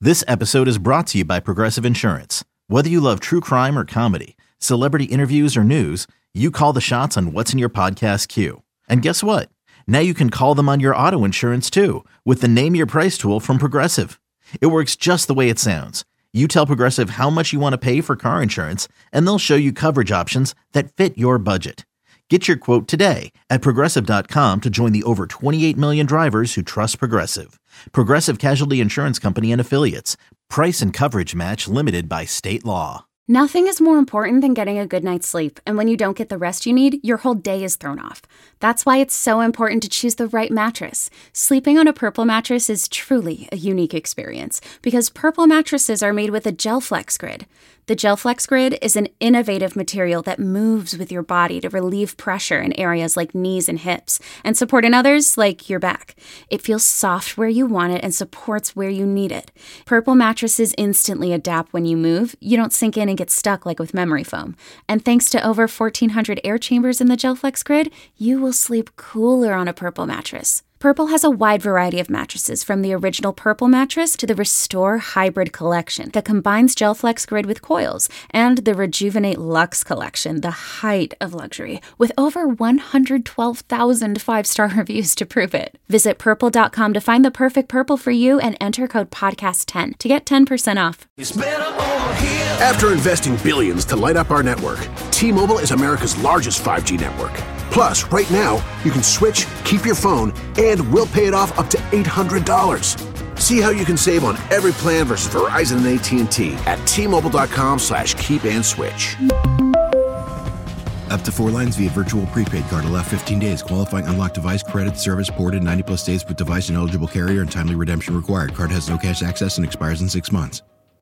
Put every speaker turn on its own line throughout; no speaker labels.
This episode is brought to you by Progressive Insurance. Whether you love true crime or comedy, celebrity interviews or news, you call the shots on what's in your podcast queue. And guess what? Now you can call them on your auto insurance too with the Name Your Price tool from Progressive. It works just the way it sounds. You tell Progressive how much you want to pay for car insurance, and they'll show you coverage options that fit your budget. Get your quote today at Progressive.com to join the over 28 million drivers who trust Progressive. Progressive Casualty Insurance Company and Affiliates. Price and coverage match limited by state law.
Nothing is more important than getting a good night's sleep, and when you don't get the rest you need, your whole day is thrown off. That's why it's so important to choose the right mattress. Sleeping on a Purple mattress is truly a unique experience because Purple mattresses are made with a GelFlex Grid. The GelFlex Grid is an innovative material that moves with your body to relieve pressure in areas like knees and hips and support in others like your back. It feels soft where you want it and supports where you need it. Purple mattresses instantly adapt when you move. You don't sink in and get stuck like with memory foam. And thanks to over 1,400 air chambers in the GelFlex Grid, you will sleep cooler on a Purple mattress. Purple has a wide variety of mattresses, from the original Purple mattress to the Restore Hybrid collection that combines GelFlex Grid with coils, and the Rejuvenate Luxe collection, the height of luxury, with over 112,000 five-star reviews to prove it. Visit Purple.com to find the perfect Purple for you and enter code podcast10 to get 10% off.
After investing billions to light up our network, T-Mobile is America's largest 5G network. Plus, right now, you can switch, keep your phone, and we'll pay it off up to $800. See how you can save on every plan versus Verizon and AT&T at T-Mobile.com/keep-and-switch.
Up to 4 lines via virtual prepaid card. Allow 15 days. Qualifying unlocked device credit service ported 90+ days with device and eligible carrier and timely redemption required. Card has no cash access and expires in 6 months.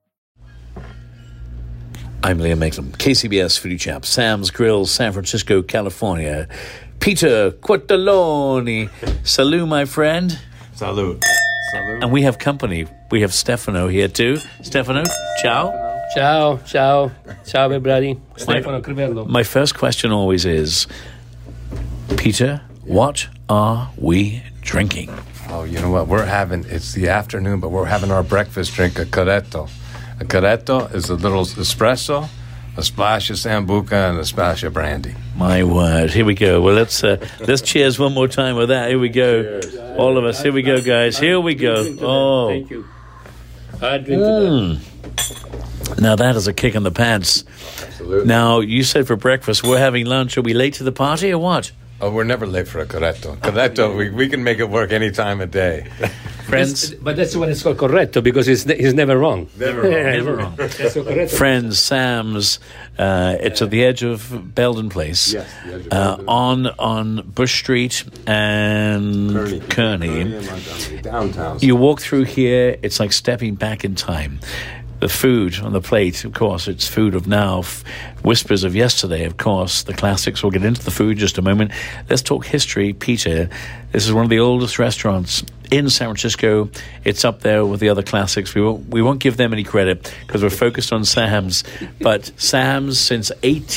I'm Liam Maitland, KCBS Foodie Chap, Sam's Grill, San Francisco, California. Peter Quattaloni. Salut, my friend.
Salut. Salut.
And we have company. We have Stefano here too. Stefano, ciao.
Ciao, ciao. Ciao, everybody. Stefano Crivello.
My first question always is, Peter, what are we drinking?
Oh, you know what? It's the afternoon, but we're having our breakfast drink, a Corretto. A Corretto is a little espresso, a splash of Sambuca, and a splash of brandy.
My word. Here we go. Well, let's cheers one more time with that. Here we go. Cheers. All of us. Here we go, guys. Here we go. Oh.
Thank you. I drink to that.
Now that is a kick in the pants.
Absolutely.
Now, you said for breakfast, we're having lunch. Are we late to the party or what?
Oh, we're never late for a Corretto. Corretto, we can make it work any time of day.
Friends,
but that's what it's called, corretto, because he's never wrong.
Never wrong.
Never wrong.
That's so corretto.
Friends, Sam's, it's at the edge of Belden Place.
Yes, the edge of Belden.
On Bush Street and Kearney.
Downtown.
You walk through here, it's like stepping back in time. The food on the plate, of course, it's food of now, whispers of yesterday, of course, the classics. We'll get into the food in just a moment. Let's talk history. Peter, this is one of the oldest restaurants in San Francisco. It's up there with the other classics. We won't give them any credit because we're focused on Sam's. But Sam's since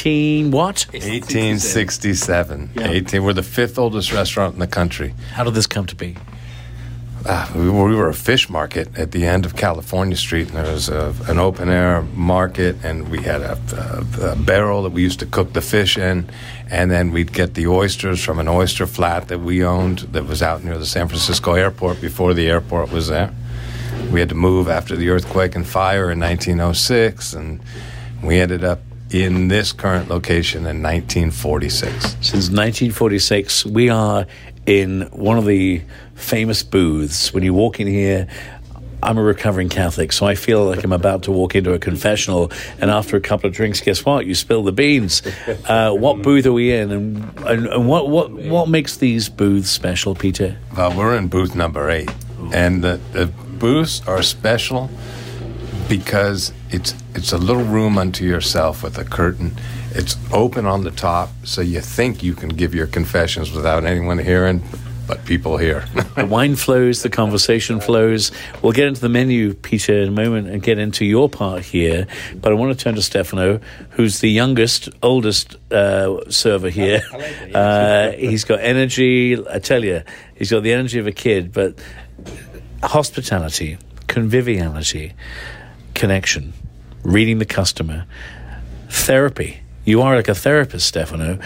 1867.
Yeah.
We're the 5th oldest restaurant in the country.
How did this come to be?
We were a fish market at the end of California Street, and there was an open-air market, and we had a barrel that we used to cook the fish in, and then we'd get the oysters from an oyster flat that we owned that was out near the San Francisco airport before the airport was there. We had to move after the earthquake and fire in 1906, and we ended up in this current location in 1946.
Since 1946, we are in one of the famous booths. When you walk in here, I'm a recovering Catholic, so I feel like I'm about to walk into a confessional, and after a couple of drinks, guess what? You spill the beans. What booth are we in, and what makes these booths special, Peter?
Well, we're in booth number 8, and the booths are special because it's a little room unto yourself with a curtain. It's open on the top, so you think you can give your confessions without anyone hearing, but people hear.
The wine flows, the conversation flows. We'll get into the menu, Peter, in a moment and get into your part here. But I want to turn to Stefano, who's the oldest server here. He's got energy. I tell you, he's got the energy of a kid. But hospitality, conviviality, connection, reading the customer, therapy. You are like a therapist, Stefano.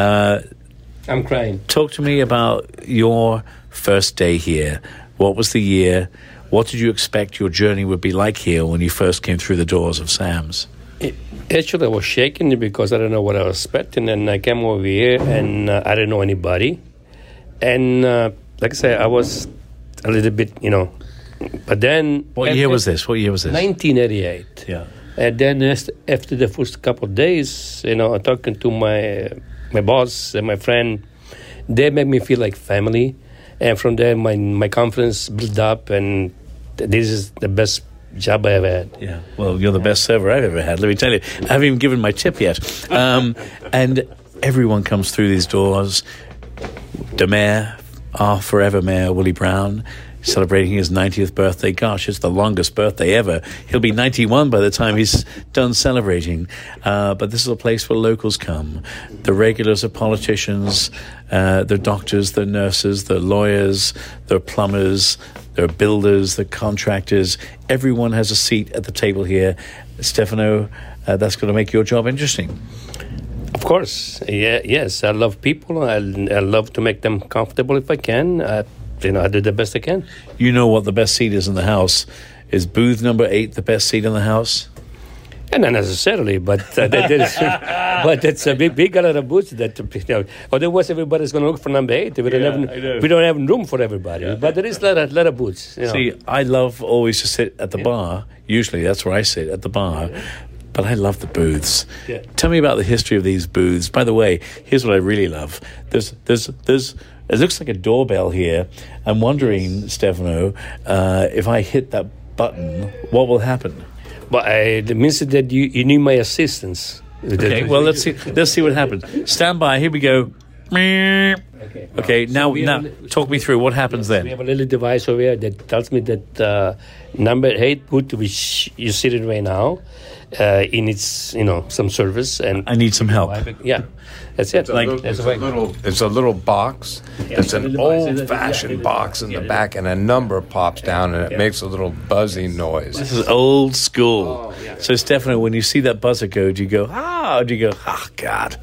I'm crying.
Talk to me about your first day here. What was the year? What did you expect your journey would be like here when you first came through the doors of Sam's?
Actually, I was shaking because I don't know what I was expecting, and I came over here, and I didn't know anybody. And like I said, I was a little bit, but then...
What year was this?
1988.
Yeah.
And then after the first couple of days, talking to my boss and my friend, they made me feel like family. And from there, my confidence built up, and this is the best job I ever had.
Yeah, well, you're the best server I've ever had, let me tell you. I haven't even given my tip yet. And everyone comes through these doors. The mayor, our forever mayor, Willie Brown, celebrating his 90th birthday. Gosh, it's the longest birthday ever. He'll be 91 by the time he's done celebrating. But this is a place where locals come. The regulars are politicians, they're doctors, they're nurses, they're lawyers, they're plumbers, they're builders, they're contractors. Everyone has a seat at the table here. Stefano, that's going to make your job interesting.
Of course. Yes, I love people. I love to make them comfortable if I can. I do the best I can.
You know what the best seat is in the house. Is booth number 8 the best seat in the house?
And not necessarily, but but it's a big lot of booths that otherwise everybody's going to look for number 8. We don't have room for everybody. Yeah. But there is a lot of booths.
See, I love always to sit at the bar. Usually that's where I sit, at the bar. Yeah. But I love the booths. Yeah. Tell me about the history of these booths. By the way, here's what I really love. There's it looks like a doorbell here. I'm wondering, Stefano, if I hit that button, what will happen?
Well, it means that you need my assistance.
Okay, well, let's see what happens. Stand by. Here we go. Okay, now talk me through what happens then.
We have a little device over here that tells me that number 8 booth, which you're sitting right now, it needs some service, and
I need some help.
Yeah, that's it.
It's a little box. Yeah, it's an old-fashioned box in the back, and a number pops down, and it makes a little buzzy noise.
This is old school. Oh, yeah. So, Stefano, when you see that buzzer go, do you go, or do you go, oh, God?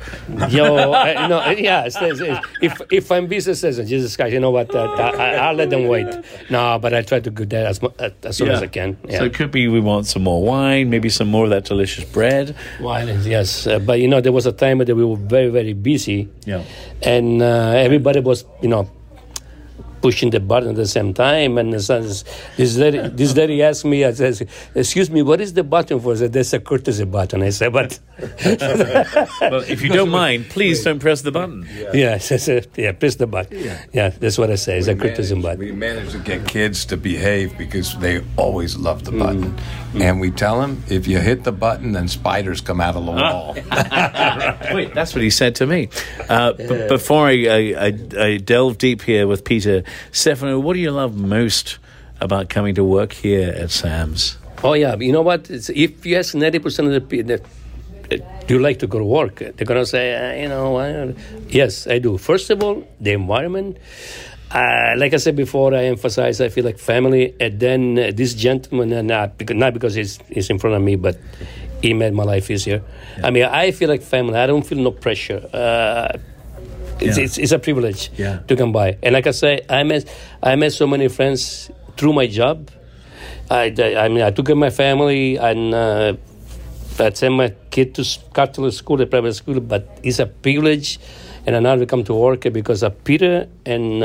If I'm busy, says Jesus Christ, you know what? I'll let them wait. No, but I try to do that as soon as I can. Yeah.
So it could be we want some more wine, maybe some more of that delicious bread.
Wine, yes. But there was a time that we were very, very busy.
Yeah.
And everybody was, pushing the button at the same time, and this lady asked me, I says, "Excuse me, what is the button for?" I said, "That's a courtesy button." I said, "But
well, if you don't mind, please don't press the button."
Yeah, press the button. Yeah, that's what I say. It's a courtesy button.
We managed to get kids to behave because they always love the button, and we tell them if you hit the button, then spiders come out of the wall.
Wait, that's what he said to me. Before I delve deep here with Peter, Stefano, what do you love most about coming to work here at Sam's?
Oh, yeah. You know what? If you ask 90% of the people, do you like to go to work? They're going to say, yes, I do. First of all, the environment. Like I said before, I emphasize I feel like family. And then this gentleman, not because he's in front of me, but he made my life easier. Yeah. I mean, I feel like family. I don't feel no pressure. It's a privilege to come by. And like I say, I met so many friends through my job. I took care of my family, and I sent my kid to Catholic school, the private school, but it's a privilege, and I now come to work because of Peter, and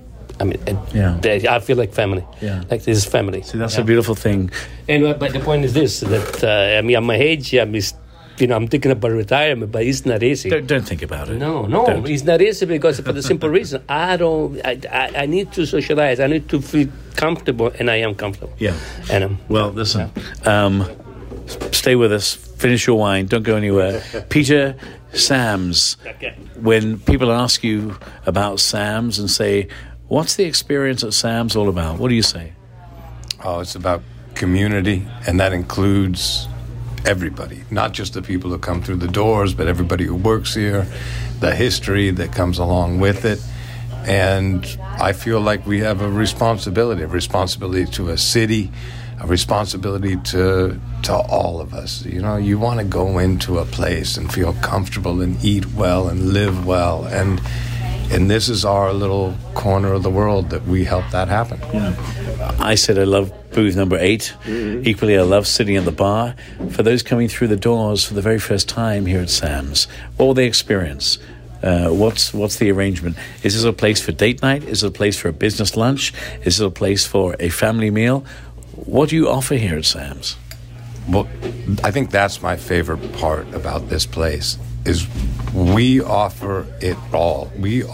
I feel like family. Yeah. Like this is family.
See, that's a beautiful thing.
And but the point is this, that at my age, I'm thinking about retirement, but it's not easy.
Don't think about it.
No, it's not easy because for the simple reason, I need to socialize. I need to feel comfortable, and I am comfortable.
Yeah.
And
well, listen, stay with us. Finish your wine. Don't go anywhere. Peter, Sam's. Okay. When people ask you about Sam's and say, what's the experience at Sam's all about? What do you say?
Oh, it's about community, and that includes everybody, not just the people who come through the doors, but everybody who works here, the history that comes along with it. And I feel like we have a responsibility to a city, a responsibility to all of us. You know, you want to go into a place and feel comfortable and eat well and live well, and this is our little corner of the world that we help that happen.
Yeah. I said I love booth number 8. Equally, I love sitting at the bar. For those coming through the doors for the very first time here at Sam's, what will they experience? What's the arrangement? Is this a place for date night? Is it a place for a business lunch? Is it a place for a family meal? What do you offer here at Sam's?
Well, I think that's my favorite part about this place, is we offer it all.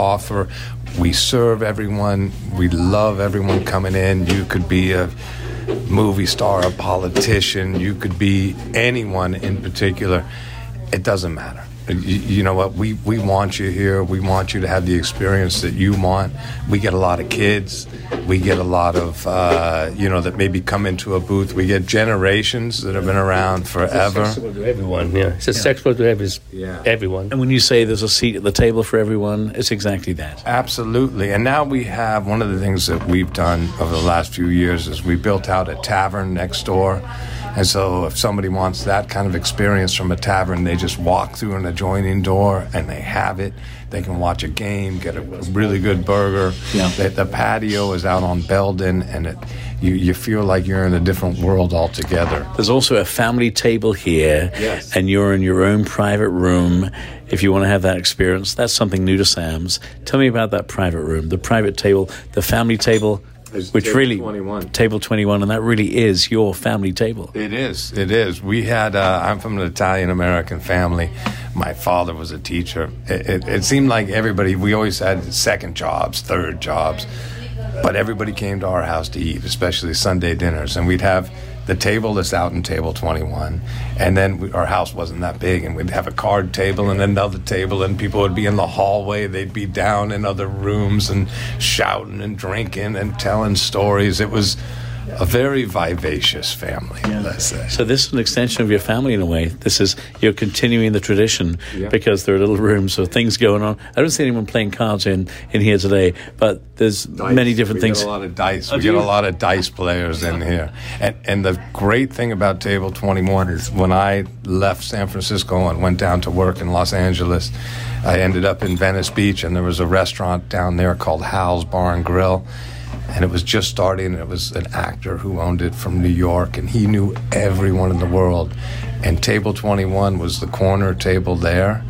We serve everyone. We love everyone coming in. You could be a movie star, a politician. You could be anyone in particular. It doesn't matter. You know what? We want you here. We want you to have the experience that you want. We get a lot of kids. We get a lot of, that maybe come into a booth. We get generations that have been around forever.
It's accessible to everyone, yeah. It's accessible to everyone.
And when you say there's a seat at the table for everyone, it's exactly that.
Absolutely. And now we have, one of the things that we've done over the last few years is we built out a tavern next door. And so if somebody wants that kind of experience from a tavern, they just walk through an adjoining door and they have it. They can watch a game, get a really good burger. Yeah. The patio is out on Belden, and you feel like you're in a different world altogether.
There's also a family table here,
yes,
and you're in your own private room. If you want to have that experience, that's something new to Sam's. Tell me about that private room, the private table, the family table. Which
table
really
21.
Table 21, and that really is your family table.
It is. We had. I'm from an Italian-American family. My father was a teacher. It seemed like everybody. We always had second jobs, third jobs, but everybody came to our house to eat, especially Sunday dinners, and we'd have the table that's out in table 21, and then our house wasn't that big, and we'd have a card table and another table, and people would be in the hallway, they'd be down in other rooms and shouting and drinking and telling stories. It was a very vivacious family, let's say.
So this is an extension of your family in a way. You're continuing the tradition, because there are little rooms of things going on. I don't see anyone playing cards in here today, but there's many different things.
We get a lot of dice. We get a lot of dice players in here. And the great thing about Table 21 is when I left San Francisco and went down to work in Los Angeles, I ended up in Venice Beach, and there was a restaurant down there called Hal's Bar and Grill. And it was just starting, and it was an actor who owned it from New York, and he knew everyone in the world. And Table 21 was the corner table there,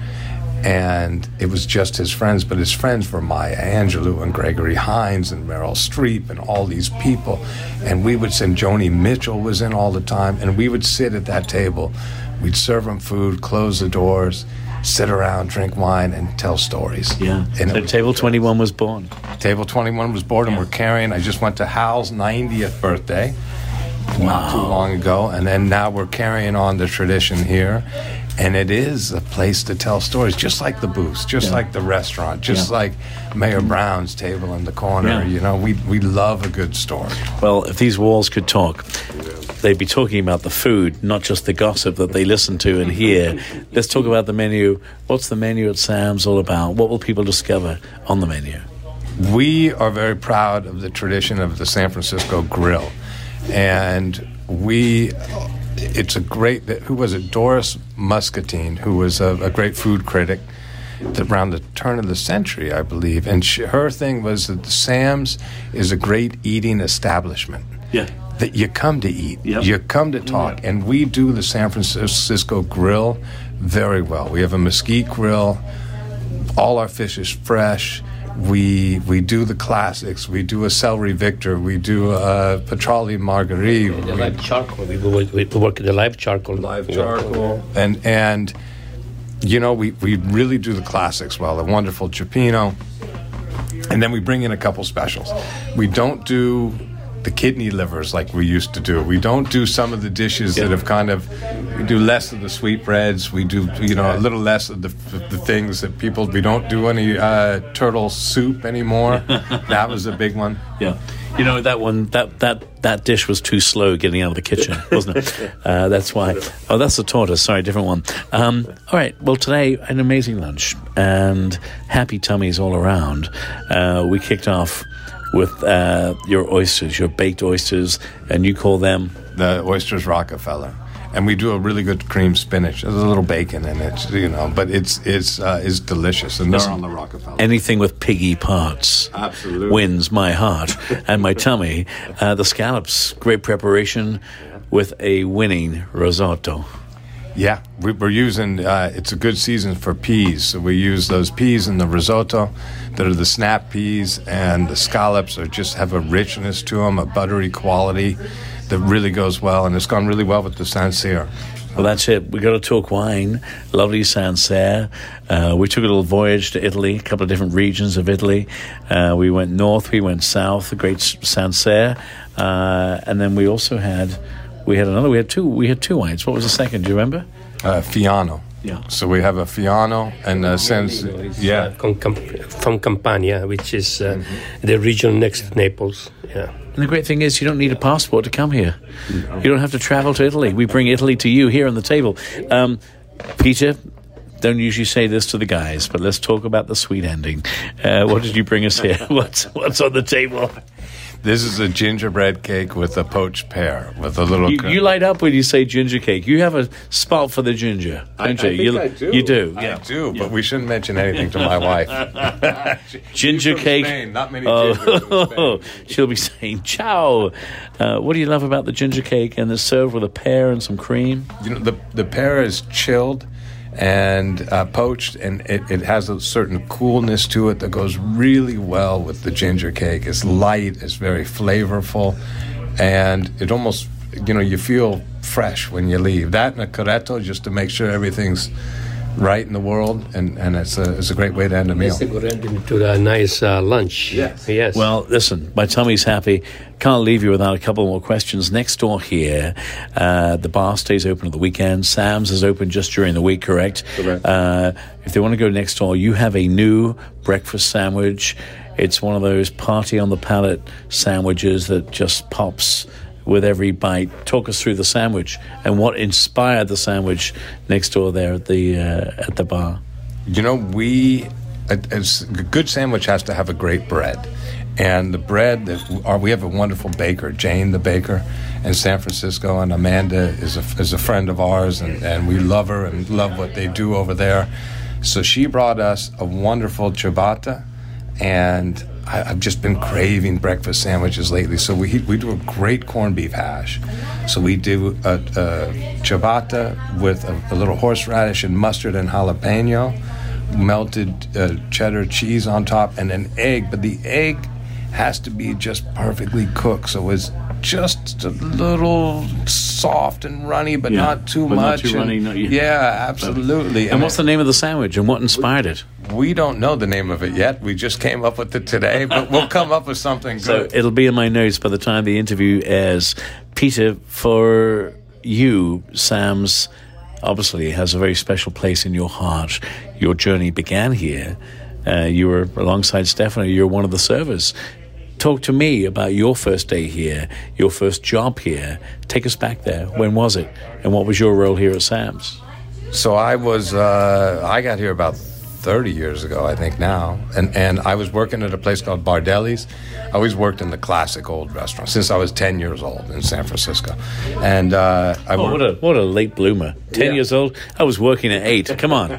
and it was just his friends, but his friends were Maya Angelou and Gregory Hines and Meryl Streep and all these people. And we would send, Joni Mitchell was in all the time, and we would sit at that table. We'd serve them food, close the doors, sit around, drink wine, and tell stories.
Yeah. And so Table 21 was born.
Table 21 was born, and we're carrying. I just went to Hal's 90th birthday not too long ago, and then now we're carrying on the tradition here. And it is a place to tell stories, just like the booths, just like the restaurant, just like Mayor Brown's table in the corner. Yeah. You know, we love a good story.
Well, if these walls could talk, they'd be talking about the food, not just the gossip that they listen to and hear. Let's talk about the menu. What's the menu at Sam's all about? What will people discover on the menu?
We are very proud of the tradition of the San Francisco Grill. And it's a great, who was it? Doris Muscatine, who was a great food critic around the turn of the century, I believe. And her thing was that the Sam's is a great eating establishment.
Yeah.
That you come to eat, you come to talk, and we do the San Francisco Grill very well. We have a mesquite grill. All our fish is fresh. We do the classics. We do a celery Victor. We do a petroli marguerite.
The live charcoal. We work at the live charcoal.
And you know, we really do the classics well. The wonderful cioppino. And then we bring in a couple specials. We don't do the kidney livers like we used to do. We don't do some of the dishes that have we do less of the sweetbreads. We do, a little less of the things that we don't do any turtle soup anymore. That was a big one.
Yeah. You know, that one, that dish was too slow getting out of the kitchen, wasn't it? That's why. Oh, that's the tortoise. Sorry, different one. All right. Well, today, an amazing lunch and happy tummies all around. We kicked off with your oysters, your baked oysters, and you call them?
The oysters Rockefeller. And we do a really good cream spinach. There's a little bacon in it, but it's delicious. And they're on the Rockefeller.
Anything with piggy parts wins my heart and my tummy. The scallops, great preparation with a winning risotto.
Yeah, we're using, it's a good season for peas. So we use those peas in the risotto that are the snap peas, and the scallops just have a richness to them, a buttery quality that really goes well, and it's gone really well with the Sancerre.
Well, that's it. We got to talk wine. Lovely Sancerre. We took a little voyage to Italy, a couple of different regions of Italy. We went north, we went south, the great Sancerre, and then we also had two wines. What was the second? Do you remember?
Fiano.
Yeah.
So we have a Fiano and a Sancerre. Yeah.
From Campania, which is the region next to Naples. Yeah.
And the great thing is you don't need a passport to come here. You don't have to travel to Italy. We bring Italy to you here on the table. Peter, don't usually say this to the guys, but let's talk about the sweet ending. What did you bring us here? What's on the table?
This is a gingerbread cake with a poached pear, with a little...
You light up when you say ginger cake. You have a spot for the ginger, don't you?
I do.
You do, yeah.
I do, but we shouldn't mention anything to my wife.
Ginger cake.
Spain, not many gingers in Spain.
She'll be saying, ciao. What do you love about the ginger cake? And it's served with a pear and some cream?
The pear is chilled and poached, and it has a certain coolness to it that goes really well with the ginger cake. It's light, it's very flavorful, and it almost, you feel fresh when you leave. That and a corretto, just to make sure everything's right in the world, and it's a great way to end a meal.
It's a good ending to a nice lunch. Yes.
Well, listen, my tummy's happy. Can't leave you without a couple more questions. Next door here, the bar stays open at the weekend. Sam's is open just during the week, correct?
Correct.
If they want to go next door, you have a new breakfast sandwich. It's one of those party on the palate sandwiches that just pops with every bite. Talk us through the sandwich and what inspired the sandwich next door there at the bar.
A good sandwich has to have a great bread. And the bread we have a wonderful baker, Jane the baker, in San Francisco, and Amanda is a friend of ours, and we love her and love what they do over there. So she brought us a wonderful ciabatta, and I've just been craving breakfast sandwiches lately. So we do a great corned beef hash. So we do a ciabatta with a little horseradish and mustard and jalapeno, melted cheddar cheese on top, and an egg. But the egg has to be just perfectly cooked, so it's just a little soft and runny, but not too much.
Not too runny,
yeah, absolutely.
And what's the name of the sandwich, and what inspired it?
We don't know the name of it yet. We just came up with it today, but we'll come up with something good.
So it'll be in my notes by the time the interview airs. Peter, for you, Sam's obviously has a very special place in your heart. Your journey began here. You were alongside Stefano. You're one of the servers. Talk to me about your first day here, your first job here. Take us back there. When was it? And what was your role here at Sam's?
So I got here about 30 years ago, I think now. And I was working at a place called Bardelli's. I always worked in the classic old restaurant since I was 10 years old in San Francisco. And
what a late bloomer. 10 years old? I was working at 8. Come on.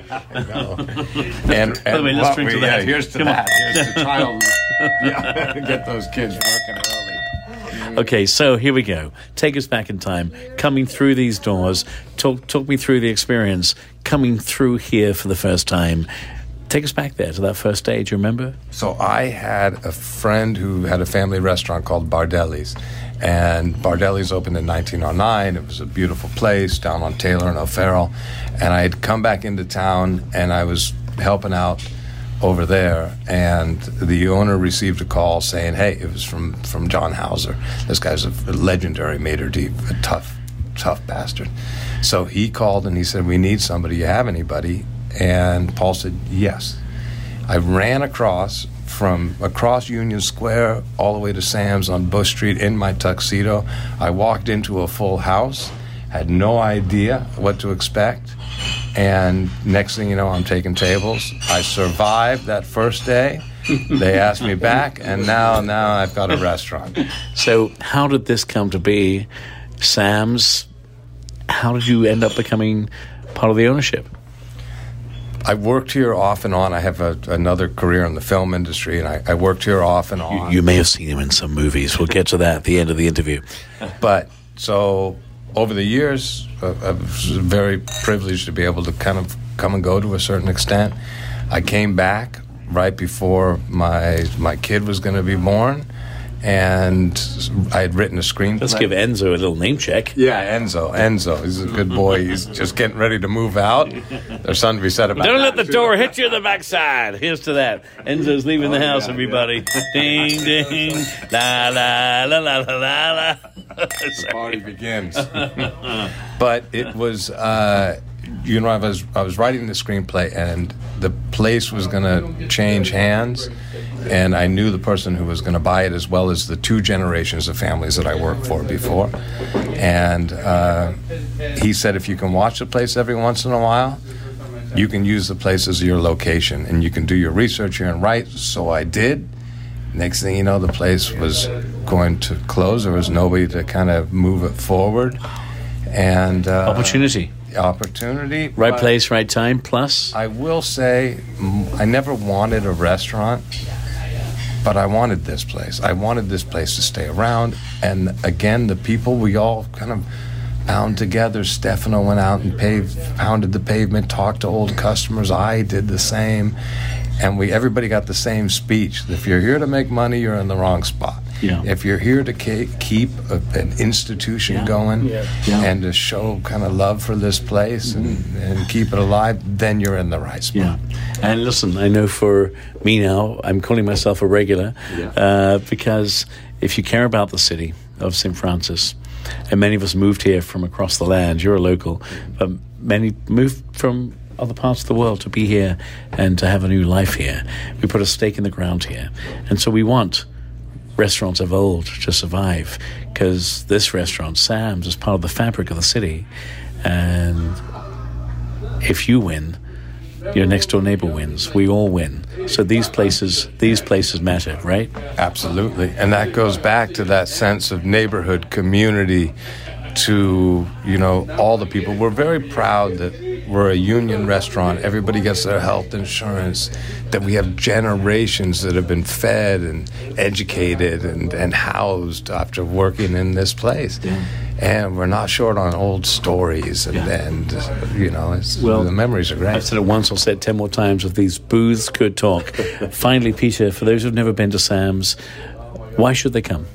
And
by the way, let's drink to that.
Here's to that. Here's to child. Get those kids working early.
Okay, so here we go. Take us back in time. Coming through these doors. Talk me through the experience. Coming through here for the first time. Take us back there to that first day. Do you remember?
So I had a friend who had a family restaurant called Bardelli's. And Bardelli's opened in 1909. It was a beautiful place down on Taylor and O'Farrell. And I had come back into town, and I was helping out over there, and the owner received a call saying, hey, it was from John Hauser. This guy's a legendary maitre d', a tough bastard. So he called and he said, we need somebody. You have anybody? And Paul said, yes. I ran across Union Square all the way to Sam's on Bush Street in my tuxedo. I walked into a full house, had no idea what to expect. And next thing you know, I'm taking tables. I survived that first day, They asked me back, and now I've got a restaurant.
So how did this come to be, Sam's? How did you end up becoming part of the ownership?
I worked here off and on. I have another career in the film industry, and I worked here off and on.
You may have seen him in some movies. We'll get to that at the end of the interview.
But so over the years, I was very privileged to be able to kind of come and go to a certain extent. I came back right before my kid was going to be born, and I had written a screenplay.
Let's give Enzo a little name check.
Yeah, Enzo. He's a good boy. He's just getting ready to move out. There's something to be said about that.
Don't let the door hit you in the backside. Here's to that. Enzo's leaving the house, everybody. Ding, ding. La, la, la, la, la, la, la.
The party begins. But it was, I was writing the screenplay, and the place was going to change hands, and I knew the person who was going to buy it, as well as the 2 generations of families that I worked for before. And he said, if you can watch the place every once in a while, you can use the place as your location, and you can do your research here and write. So I did. Next thing you know, the place was going to close. There was nobody to kind of move it forward. And
Opportunity.
Right
place, right time, plus?
I will say, I never wanted a restaurant, but I wanted this place. I wanted this place to stay around. And again, the people, we all kind of bound together. Stefano went out and pounded the pavement, talked to old customers. I did the same. And everybody got the same speech. If you're here to make money, you're in the wrong spot.
Yeah.
If you're here to keep an institution going and to show kind of love for this place and keep it alive, then you're in the right spot.
Yeah. And listen, I know for me now, I'm calling myself a regular because if you care about the city of St. Francis, and many of us moved here from across the land, you're a local, but many moved from other parts of the world to be here and to have a new life here. We put a stake in the ground here. And so we want restaurants of old to survive, because this restaurant, Sam's, is part of the fabric of the city. And if you win, your next door neighbor wins. We all win. So these places matter, right?
Absolutely. And that goes back to that sense of neighborhood, community, to, all the people. We're very proud that we're a union restaurant. Everybody gets their health insurance, that we have generations that have been fed and educated and housed after working in this place. Yeah. And we're not short on old stories, the memories are great.
I've said it once, I'll say it 10 more times. If these booths could talk. Finally, Peter, for those who've never been to Sam's, why should they come?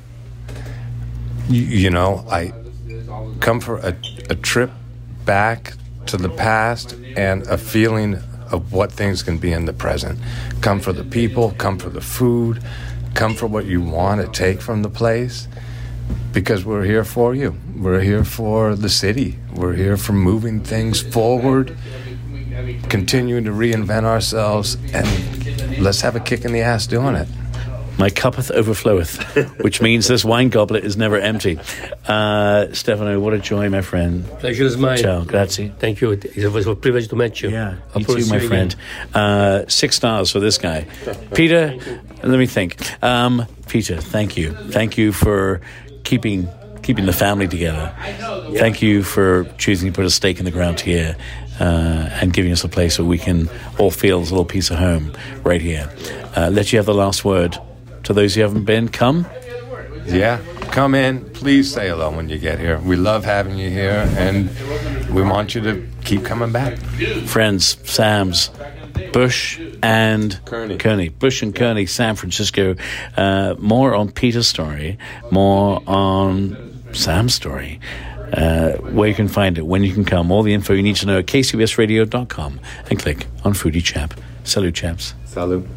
I come for a trip back to the past and a feeling of what things can be in the present. Come for the people, come for the food, come for what you want to take from the place, because we're here for you. We're here for the city. We're here for moving things forward, continuing to reinvent ourselves, and let's have a kick in the ass doing it.
My cuppeth overfloweth, which means this wine goblet is never empty. Stefano, what a joy, my friend.
Pleasure is mine.
Ciao, grazie.
Thank you. It was a privilege to meet you.
Yeah, you too, my friend. 6 stars for this guy. Peter, let me think. Peter, thank you. Thank you for keeping the family together. Thank you for choosing to put a stake in the ground here and giving us a place where we can all feel this little piece of home right here. Let you have the last word. To those who haven't been, come.
Yeah, come in. Please say hello when you get here. We love having you here, and we want you to keep coming back.
Friends, Sam's, Bush and Kearney. Bush and Kearney, San Francisco. More on Peter's story, more on Sam's story. Where you can find it, when you can come. All the info you need to know at kcbsradio.com and click on Foodie Chap. Salut, chaps.
Salut.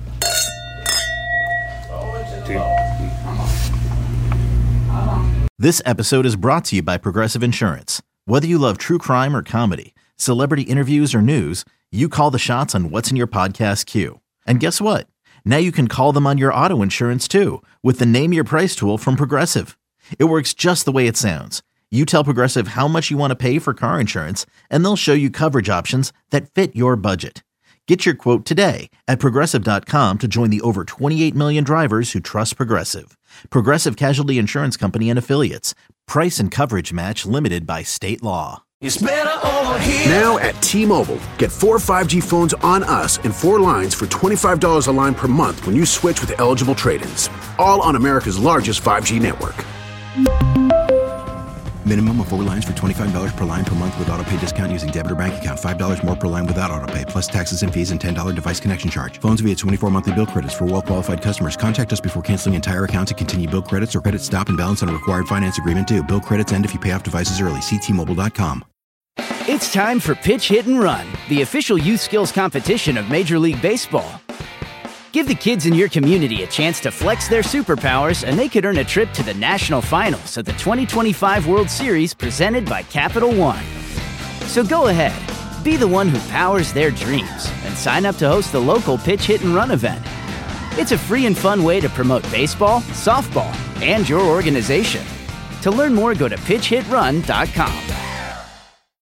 This episode is brought to you by Progressive Insurance. Whether you love true crime or comedy, celebrity interviews or news, you call the shots on what's in your podcast queue. And guess what? Now you can call them on your auto insurance too, with the Name Your Price tool from Progressive. It works just the way it sounds. You tell Progressive how much you want to pay for car insurance, and they'll show you coverage options that fit your budget. Get your quote today at Progressive.com to join the over 28 million drivers who trust Progressive. Progressive Casualty Insurance Company and Affiliates. Price and coverage match limited by state law.
It's better over here. Now at T-Mobile, get 4 5G phones on us and 4 lines for $25 a line per month when you switch with eligible trade-ins. All on America's largest 5G network.
Minimum of 4 lines for $25 per line per month with autopay discount using debit or bank account. $5 more per line without autopay, plus taxes and fees and $10 device connection charge. Phones via 24 monthly bill credits for well-qualified customers. Contact us before canceling entire account to continue bill credits or credit stop and balance on a required finance agreement due. Bill credits end if you pay off devices early. See T-Mobile.com.
It's time for Pitch, Hit, and Run, the official youth skills competition of Major League Baseball. Give the kids in your community a chance to flex their superpowers, and they could earn a trip to the national finals of the 2025 World Series presented by Capital One. So go ahead, be the one who powers their dreams, and sign up to host the local Pitch, Hit, and Run event. It's a free and fun way to promote baseball, softball, and your organization. To learn more, go to pitchhitrun.com.